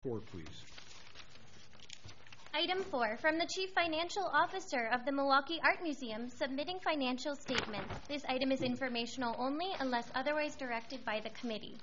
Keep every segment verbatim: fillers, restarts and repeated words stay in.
four, please. Item four, from the Chief Financial Officer of the Milwaukee Art Museum, submitting financial statements. This item is informational only unless otherwise directed by the committee.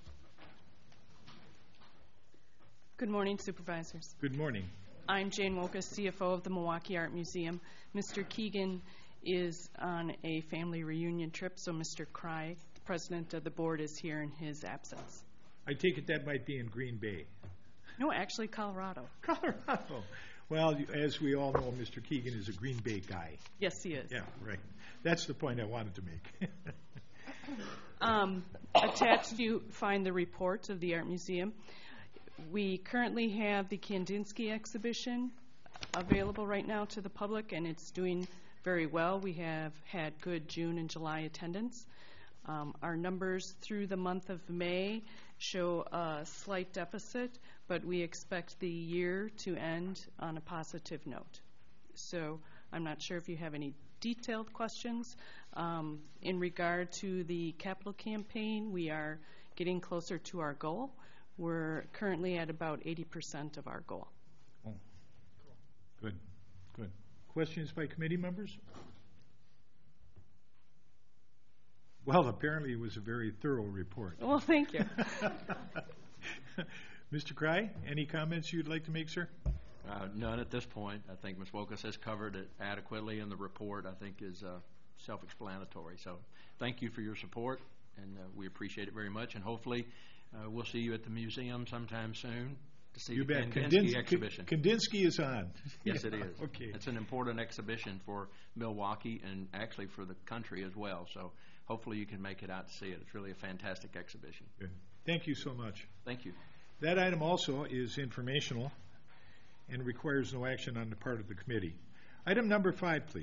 Good morning, Supervisors. Good morning. I'm Jane Wokas, C F O of the Milwaukee Art Museum. Mister Keegan is on a family reunion trip, so Mister Cry, the President of the Board, is here in his absence. I take it that might be in Green Bay. No, actually, Colorado. Colorado. Well, as we all know, Mister Keegan is a Green Bay guy. Yes, he is. Yeah, right. That's the point I wanted to make. um, attached, you find the report of the Art Museum. We currently have the Kandinsky exhibition available right now to the public, and it's doing very well. We have had good June and July attendance. Um, our numbers through the month of May show a slight deficit, but we expect the year to end on a positive note. So I'm not sure if you have any detailed questions. Um, in regard to the capital campaign, we are getting closer to our goal. We're currently at about eighty percent of our goal. Oh, good, good. Questions by committee members? Well, apparently it was a very thorough report. Well, thank you. Mister Cry, any comments you'd like to make, sir? Uh, none at this point. I think Miz Wokas has covered it adequately, and the report, I think, is uh, self-explanatory. So thank you for your support, and uh, we appreciate it very much. And hopefully uh, we'll see you at the museum sometime soon to see You the bet. Kandinsky Kandins- exhibition. Kandinsky is on. Yes, it is. Okay. It's an important exhibition for Milwaukee and actually for the country as well. So hopefully you can make it out to see it. It's really a fantastic exhibition. Good. Thank you so much. Thank you. That item also is informational and requires no action on the part of the committee. Item number five, please.